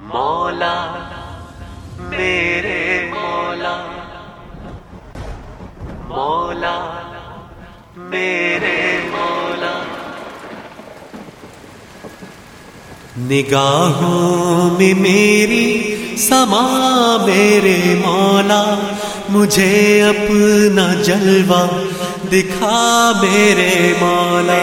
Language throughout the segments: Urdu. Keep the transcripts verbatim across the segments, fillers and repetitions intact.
مولا میرے مولا، مولا میرے مولا، نگاہوں میں میری سما میرے مولا، مجھے اپنا جلوہ دکھا میرے مولا،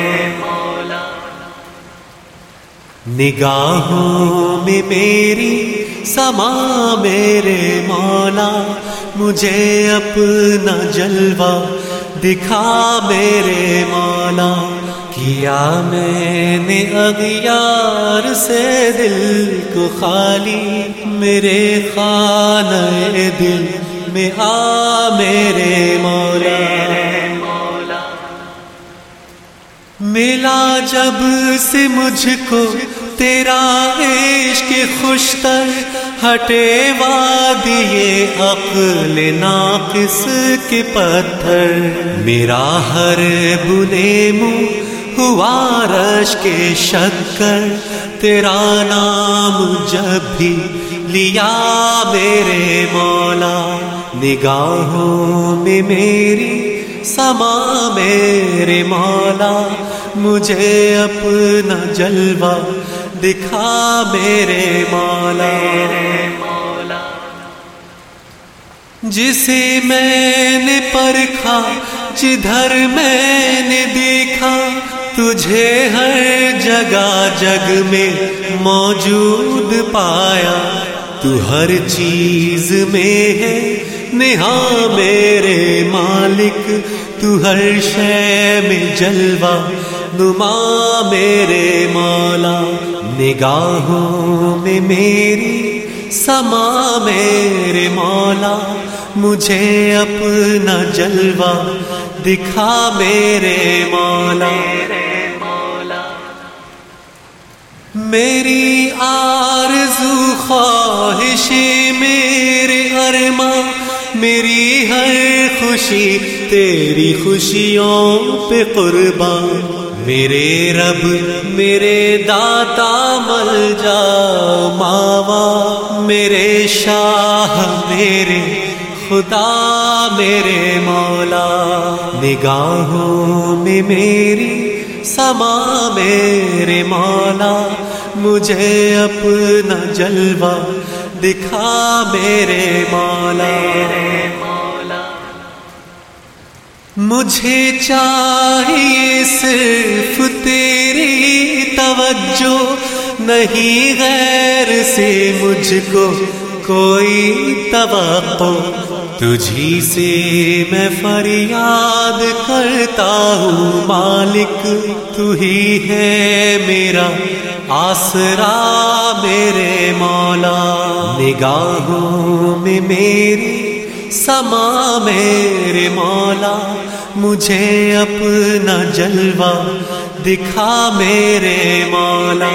نگاہوں میں میری سما میرے مولا، مجھے اپنا جلوہ دکھا میرے مولا، کیا میں نے اغیار سے دل کو خالی، میرے خانہ دل میں آ میرے مولا، ملا جب سے مجھ کو تیرا عشق خوشتر، ہٹے وادی عقل ناقص کے پتھر، میرا ہر بنے منہ ہوا رش کے شکر، تیرا نام جب بھی لیا میرے مولا، نگاہوں میں میری سما میرے مولا، مجھے اپنا جلوہ دکھا میرے مولا، جسے میں نے پرکھا جدھر میں نے دیکھا، تجھے ہر جگہ جگ میں موجود پایا، تو ہر چیز میں ہے نہاں میرے مالک، تو ہر شے میں جلوہ نما میرے مولا، نگاہوں میں میری سما میرے مولا، مجھے اپنا جلوہ دکھا میرے مولا، میری آرزو خواہش میرے ارماں، میری ہر خوشی تیری خوشیوں پہ قربان، میرے رب میرے داتا مل جا ماوا، میرے شاہ میرے خدا میرے مولا، نگاہوں میں میری سما میرے مولا، مجھے اپنا جلوہ دکھا میرے مولا، مجھے چاہیے صرف تیری توجہ، نہیں غیر سے مجھ کو کوئی توقع، تجھی سے میں فریاد کرتا ہوں مالک، تو ہی ہے میرا آسرا میرے مولا، نگاہوں میں میری سما میرے مولا، مجھے اپنا جلوہ دکھا میرے مولا،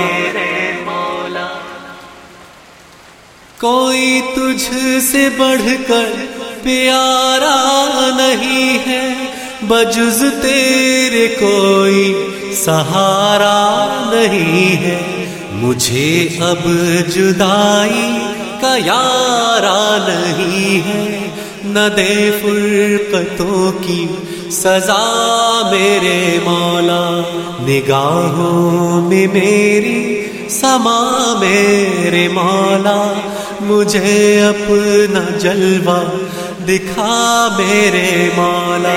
کوئی تجھ سے بڑھ کر پیارا نہیں ہے، بجز تیرے کوئی سہارا نہیں ہے، مجھے اب جدائی کا یارا نہیں ہے، نہ دے فرقتوں کی سزا میرے مولا، نگاہوں میں میری سما میرے مولا، مجھے اپنا جلوہ دکھا میرے مولا،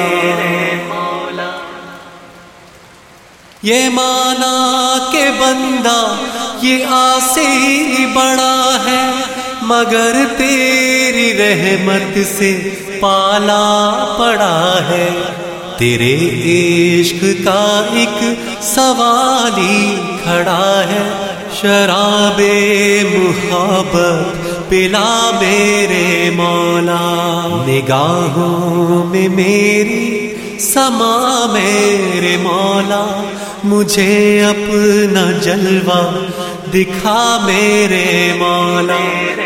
یہ مانا کہ بندہ یہ آسی بڑا ہے، مگر تیری رحمت سے پالا پڑا ہے، تیرے عشق کا ایک سوال ہی کھڑا ہے، شراب محبت پلا میرے مولا، نگاہوں میں میری سما میرے مولا، مجھے اپنا جلوہ دکھا میرے مولا،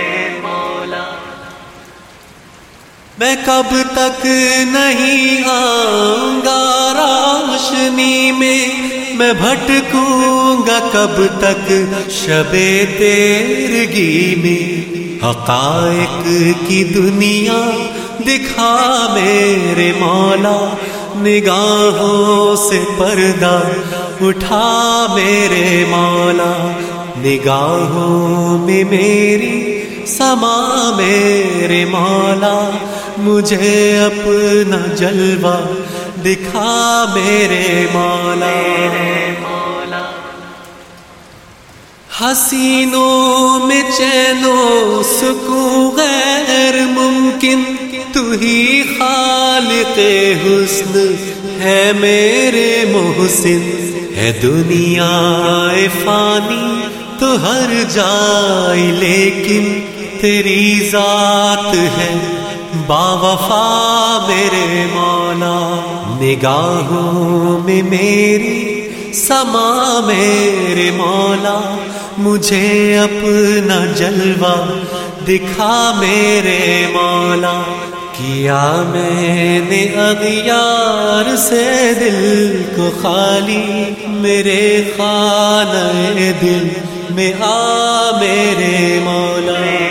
میں کب تک نہیں آؤں گا روشنی میں، میں بھٹکوں گا کب تک شب تیرگی میں، حقائق کی دنیا دکھا میرے مولا، نگاہوں سے پردہ اٹھا میرے مولا، نگاہوں میں میری سما میرے مولا، مجھے اپنا جلوہ دکھا میرے مولا۔ حسینوں میں چین و سکون غیر ممکن، تو ہی خالق حسن ہے میرے محسن، ہے دنیا فانی تو ہر جائے لیکن تیری ذات ہے باوفا میرے مولا، نگاہوں میں میری سما میرے مولا، مجھے اپنا جلوہ دکھا میرے مولا، کیا میں نے اغیار سے دل کو خالی، میرے خانہ دل میں آ میرے مولا۔